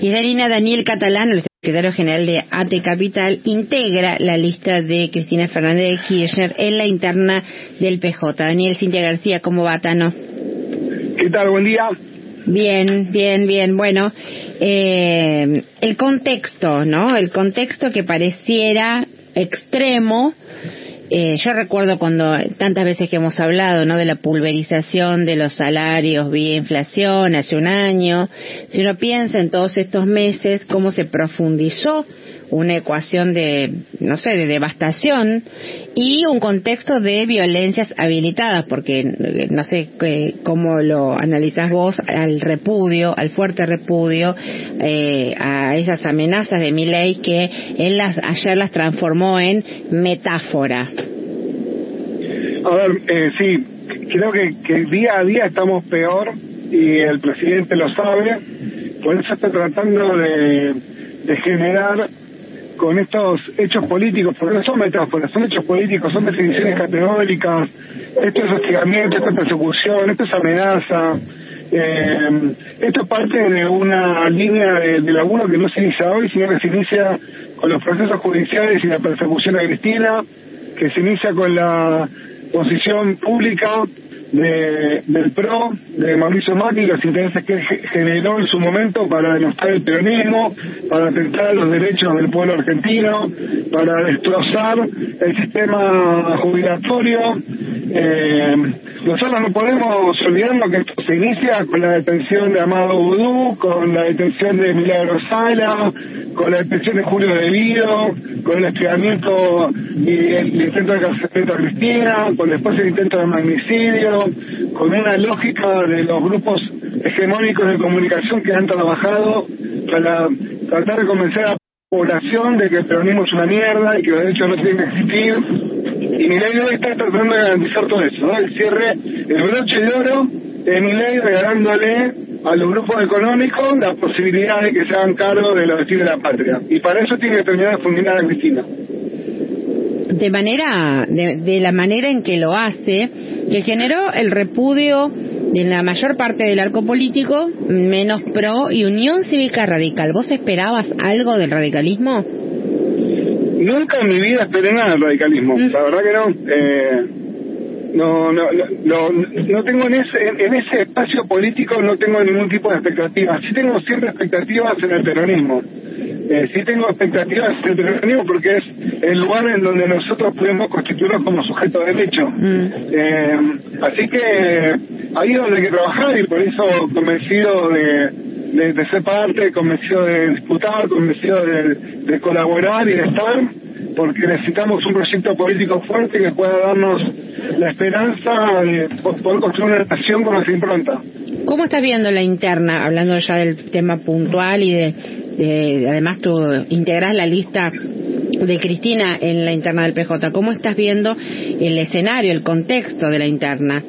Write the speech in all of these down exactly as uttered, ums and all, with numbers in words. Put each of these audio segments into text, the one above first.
Y en la línea Daniel Catalano, el secretario general de A T E Capital, integra la lista de Cristina Fernández de Kirchner en la interna del P J. Daniel, Cintia García, ¿cómo va, Tano? ¿Qué tal? Buen día. Bien, bien, bien. Bueno, eh, el contexto, ¿no? El contexto que pareciera extremo. Eh, yo recuerdo cuando tantas veces que hemos hablado, ¿no?, de la pulverización de los salarios vía inflación hace un año. Si uno piensa en todos estos meses, cómo se profundizó una ecuación de, no sé, de devastación y un contexto de violencias habilitadas, porque no sé eh, cómo lo analizás vos, al repudio, al fuerte repudio, eh, a esas amenazas de Milei que él las, ayer las transformó en metáfora. A ver, eh, sí, creo que, que día a día estamos peor y el presidente lo sabe, por eso está tratando de, de generar con estos hechos políticos, porque no son metáforas, son hechos políticos, son definiciones categóricas, esto es hostigamiento, esto es persecución, esto es amenaza, eh, esto es parte de una línea de, de laburo que no se inicia hoy, sino que se inicia con los procesos judiciales y la persecución a Cristina, que se inicia con la posición pública de, del P R O, de Mauricio Macri, los intereses que generó en su momento para denostar el peronismo, para atentar los derechos del pueblo argentino, para destrozar el sistema jubilatorio. Eh, nosotros no podemos olvidarnos que esto se inicia con la detención de Amado Vudú, con la detención de Milagro Sala, con la detención de Julio Devido, con el hostigamiento y el intento de encarcelamiento a Cristina, con después el intento de magnicidio, con una lógica de los grupos hegemónicos de comunicación que han trabajado para tratar de convencer a la población de que el peronismo es una mierda y que los derechos no tienen que existir. Y Milei hoy está tratando de garantizar todo eso, ¿no? El cierre, el broche de oro de Milei regalándole a los grupos económicos la posibilidad de que se hagan cargo de los destinos de la patria. Y para eso tiene que terminar de fulminar a Cristina. De manera, de, de la manera en que lo hace, que generó el repudio de la mayor parte del arco político, menos PRO y Unión Cívica Radical. ¿Vos esperabas algo del radicalismo? Nunca en mi vida esperé nada del radicalismo, mm. la verdad que no. Eh, no, no, no, no, no tengo en ese, en ese espacio político no tengo ningún tipo de expectativas. Sí tengo siempre expectativas en el peronismo. Eh, sí tengo expectativas en el peronismo porque es el lugar en donde nosotros podemos constituirnos como sujetos de derecho. Mm. Eh, así que ahí es donde hay que trabajar y por eso convencido de De, de ser parte, convencido de disputar, convencido de, de colaborar y de estar, porque necesitamos un proyecto político fuerte que pueda darnos la esperanza de poder construir una nación con nuestra impronta. ¿Cómo estás viendo la interna, hablando ya del tema puntual y de, de además tú integrás la lista de Cristina en la interna del P J? ¿Cómo estás viendo el escenario, el contexto de la interna?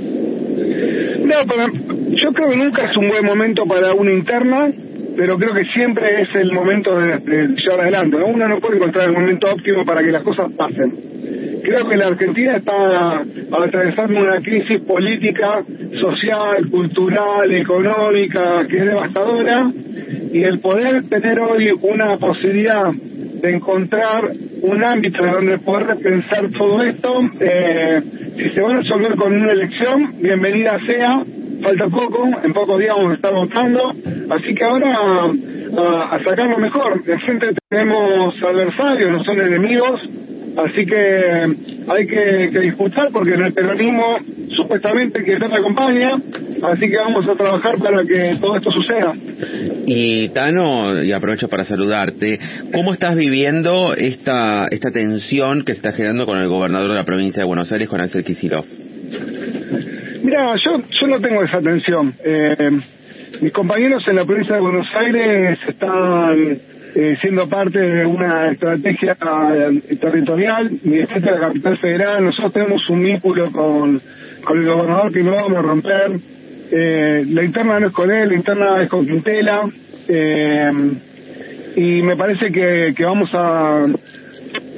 No, pero yo creo que nunca es un buen momento para una interna, pero creo que siempre es el momento de, de llevar adelante, ¿no? Uno no puede encontrar el momento óptimo para que las cosas pasen. Creo que la Argentina está atravesando una crisis política, social, cultural, económica, que es devastadora, y el poder tener hoy una posibilidad de encontrar un ámbito donde poder repensar todo esto, eh, si se va a resolver con una elección, bienvenida sea, falta poco, en pocos días vamos a estar votando, así que ahora a, a sacar lo mejor. De frente tenemos adversarios, no son enemigos, así que hay que, que disputar porque en el peronismo supuestamente que nos acompaña, así que vamos a trabajar para que todo esto suceda. Y Tano, y aprovecho para saludarte, ¿cómo estás viviendo esta esta tensión que se está generando con el gobernador de la provincia de Buenos Aires, con Axel Kicillof? Mira, yo yo no tengo esa tensión. Eh, mis compañeros en la provincia de Buenos Aires están eh, siendo parte de una estrategia eh, territorial y de la capital federal. Nosotros tenemos un vínculo con, con el gobernador que no vamos a romper. Eh, la interna no es con él, la interna es con Quintela. Eh, y me parece que, que vamos a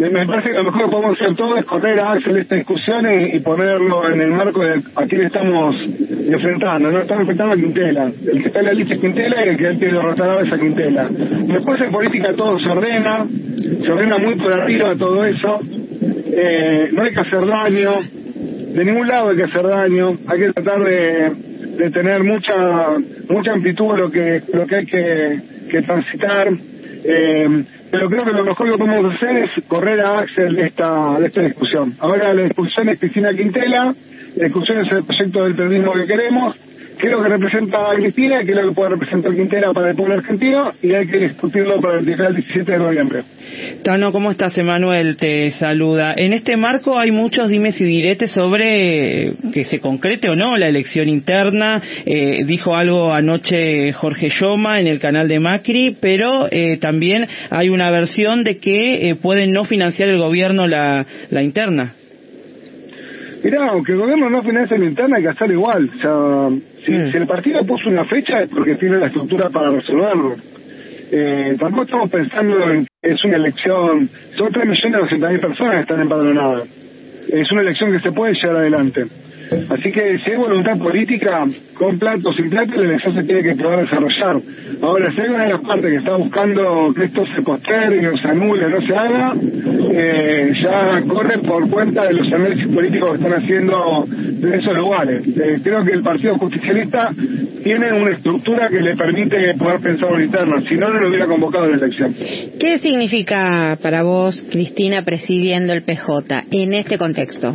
me parece que lo mejor que podemos hacer todo es correr a Axel esta discusión y, y ponerlo en el marco de a quién estamos enfrentando. No estamos enfrentando a Quintela. El que está en la lista es Quintela y el que hay que derrotar ahora es a Quintela. Después en política todo se ordena, se ordena muy por arriba todo eso. Eh, no hay que hacer daño, de ningún lado hay que hacer daño, hay que tratar de, de tener mucha mucha amplitud lo que lo que hay que, que transitar. Eh, pero creo que lo mejor que podemos hacer es correr a Axel de esta, de esta discusión. Ahora la discusión es Cristina Quintela, la discusión es el proyecto del periodismo que queremos, qué es lo que representa a Cristina, qué es lo que puede representar Quintela para el pueblo argentino, y hay que discutirlo para el diecisiete de noviembre. Tano, ¿cómo estás? Emanuel te saluda. En este marco hay muchos dimes y diretes sobre que se concrete o no la elección interna. Eh, dijo algo anoche Jorge Yoma en el canal de Macri, pero eh, también hay una versión de que eh, puede no financiar el gobierno la, la interna. Mirá, aunque el gobierno no financie la interna, hay que hacerlo igual. O sea, si, mm. si el partido puso una fecha es porque tiene la estructura para resolverlo. Eh, tampoco estamos pensando en que es una elección, son tres millones doscientas mil personas que están empadronadas. Es una elección que se puede llevar adelante. Así que si hay voluntad política, con plata o sin plata, la elección se tiene que poder desarrollar. Ahora, si hay una de las partes que está buscando que esto se postergue, o se anule, no se haga, eh, ya corre por cuenta de los análisis políticos que están haciendo de esos lugares. Eh, creo que el Partido Justicialista tiene una estructura que le permite poder pensar una interna, si no, no lo hubiera convocado en la elección. ¿Qué significa para vos, Cristina, presidiendo el P J en este contexto?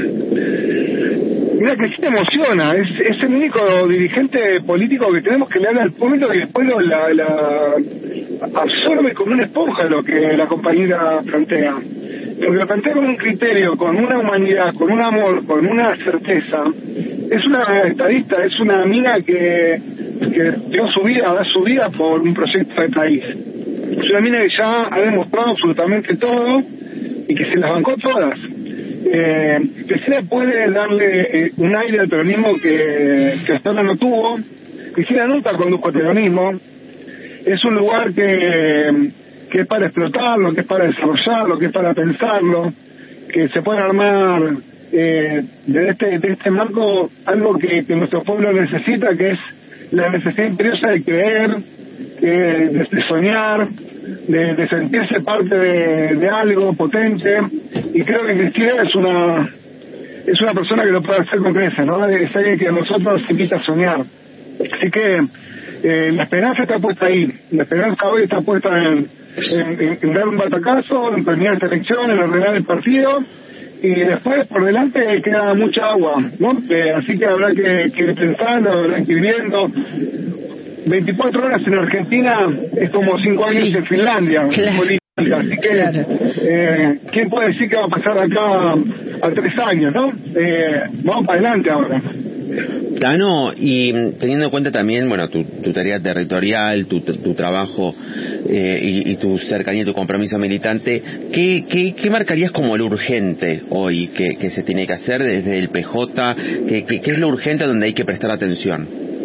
Mira, que sí te emociona, es, es el único dirigente político que tenemos que le habla al pueblo y después lo, la, la absorbe como una esponja lo que la compañera plantea. Porque lo plantea con un criterio, con una humanidad, con un amor, con una certeza. Es una estadista, es una mina que, que dio su vida, da su vida por un proyecto de país. Es una mina que ya ha demostrado absolutamente todo y que se las bancó todas. Eh, Cristina puede darle eh, un aire al peronismo que, que hasta ahora no tuvo. Cristina nunca condujo al peronismo. Es un lugar que, que es para explotarlo, que es para desarrollarlo, que es para pensarlo, que se puede armar eh, de este de este marco algo que, que nuestro pueblo necesita, que es la necesidad imperiosa de creer, de, de soñar, de, de sentirse parte de, de algo potente. Y creo que Cristina es una es una persona que lo puede hacer con creces, ¿no? Es alguien que a nosotros nos invita a soñar. Así que eh, la esperanza está puesta ahí. La esperanza hoy está puesta en, en, en, en dar un batacazo, en terminar esta elección, en ordenar el partido. Y después, por delante, queda mucha agua, ¿no? Eh, así que habrá que, que ir pensando, habrá que ir viendo. veinticuatro horas en Argentina es como cinco años sí. en Finlandia. Claro. Así que, claro. eh, ¿quién puede decir que va a pasar acá a tres años, no? Eh, vamos para adelante ahora. Tano, y teniendo en cuenta también, bueno, tu, tu tarea territorial, tu, tu trabajo eh, y, y tu cercanía, tu compromiso militante, ¿qué, qué, qué marcarías como lo urgente hoy que, que se tiene que hacer desde el P J? ¿Qué, qué, qué es lo urgente donde hay que prestar atención?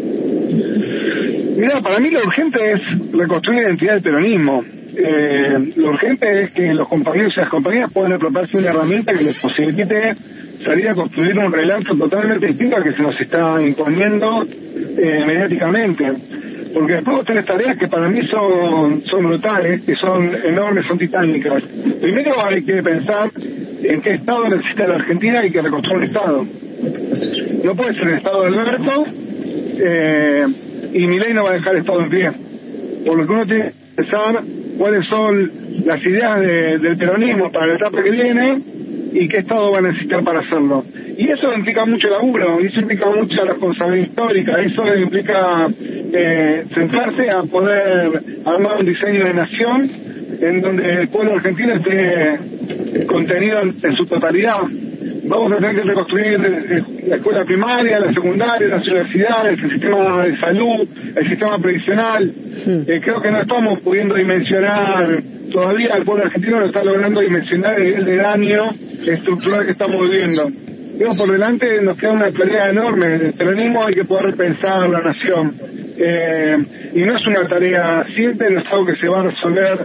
Mira, para mí lo urgente es reconstruir la identidad del peronismo. Eh, lo urgente es que los compañeros y las compañeras puedan apropiarse una herramienta que les posibilite salir a construir un relato totalmente distinto al que se nos está imponiendo eh, mediáticamente. Porque después vos tenés tareas que para mí son, son brutales, que son enormes, son titánicas. Primero hay que pensar en qué estado necesita la Argentina y que reconstruir un estado. No puede ser el estado de Alberto, eh, y Milei no va a dejar el estado en pie. Por lo que uno tiene que pensar cuáles son las ideas de, del peronismo para la etapa que viene y qué estado va a necesitar para hacerlo. Y eso implica mucho laburo, y eso implica mucha responsabilidad histórica, eso implica eh, centrarse a poder armar un diseño de nación en donde el pueblo argentino esté contenido en, en su totalidad. Vamos a tener que reconstruir la escuela primaria, la secundaria, las universidades, el sistema de salud, el sistema previsional. Sí. Eh, creo que no estamos pudiendo dimensionar, todavía el pueblo argentino no está logrando dimensionar el nivel de daño estructural que estamos viviendo. Digo, por delante nos queda una tarea enorme. El peronismo hay que poder repensar la nación. Eh, y no es una tarea simple, no es algo que se va a resolver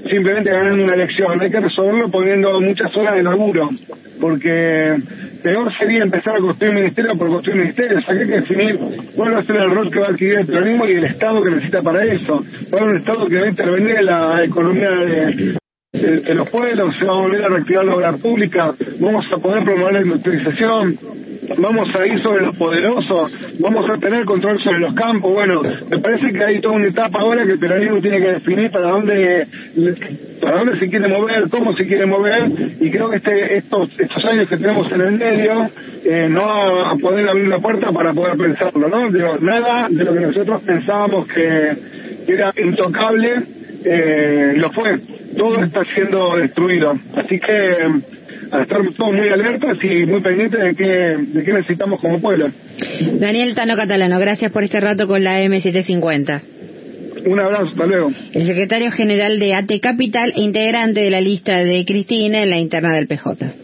simplemente ganando una elección, hay que resolverlo poniendo muchas horas de laburo, porque peor sería empezar a construir ministerio por construir ministerio. O sea, que hay que definir cuál va a ser el rol que va a adquirir el peronismo y el Estado que necesita para eso. Va a haber un Estado que va a intervenir en la economía de, de, de los pueblos, se va a volver a reactivar la obra pública, vamos a poder promover la industrialización, vamos a ir sobre los poderosos, vamos a tener control sobre los campos. Bueno, me parece que hay toda una etapa ahora que el peronismo tiene que definir para dónde para dónde se quiere mover, cómo se quiere mover, y creo que este estos estos años que tenemos en el medio eh, no va a poder abrir la puerta para poder pensarlo, ¿no? Digo, nada de lo que nosotros pensábamos que, que era intocable eh, lo fue, todo está siendo destruido, así que a estar todos muy alertas y muy pendientes de qué, de qué necesitamos como pueblo. Daniel Tano Catalano, gracias por este rato con la M setecientos cincuenta. Un abrazo, hasta luego. El secretario general de A T E Capital e integrante de la lista de Cristina en la interna del P J.